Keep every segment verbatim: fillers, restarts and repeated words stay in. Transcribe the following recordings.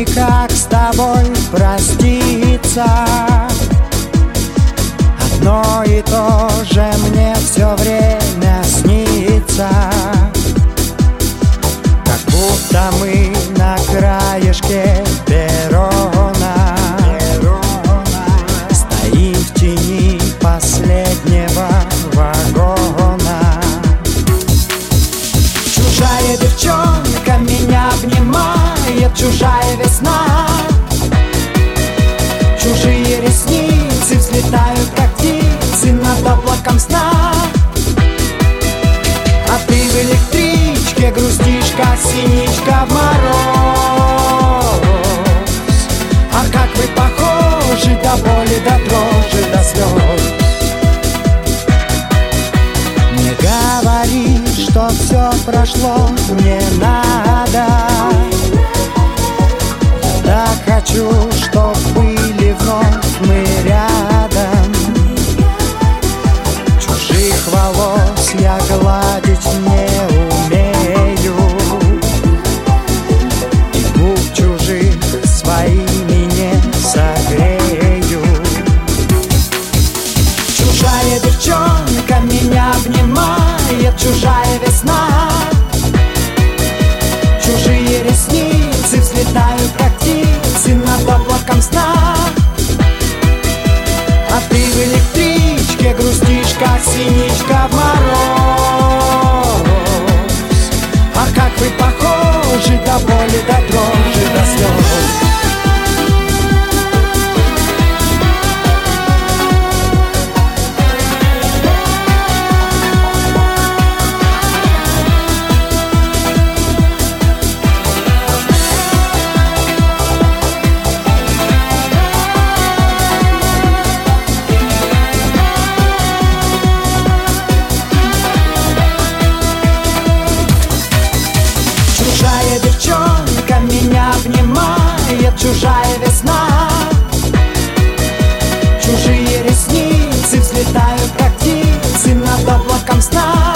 никак с тобой проститься. Одно и то же мне все время снится, как будто мы на краешке перрона стоим в тени последнего вагона. Чужая девчонка меня обнимает, чужая весна. Чужие ресницы взлетают, как птицы над облаком сна. А ты в электричке грустишь, как синичка в мороз. А как вы похожи до боли, до дрожи, до слез. Не говори, что все прошло, не надо. Я так хочу, чтоб были вновь мы рядом. Чужих волос я гладить не умею, и губ чужих своими не согрею. Чужая девчонка меня обнимает, чужая весна. Чужие ресницы взлетают, как птицы над облаком сна. А ты в электричке грустишь, как синичка в мороз. А как вы похожи до боли, до дрожи, до слез. Чужая девчонка меня обнимает, чужая весна. Чужие ресницы взлетают, как птицы над облаком сна.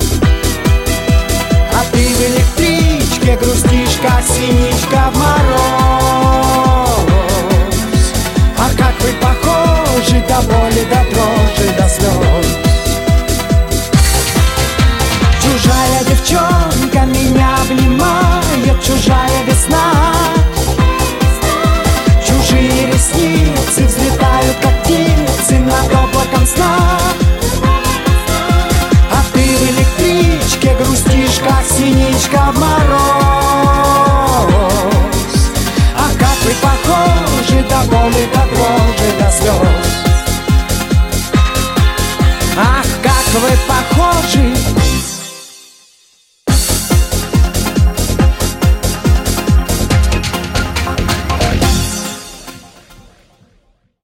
А ты в электричке грустишь, как синичка в мороз. А как вы похожи до боли, до дрожи, до слез. Чужая девчонка меня обнимает, чужая весна. Чужие ресницы взлетают, как птицы над облаком сна. А ты в электричке грустишь, как синичка в мороз.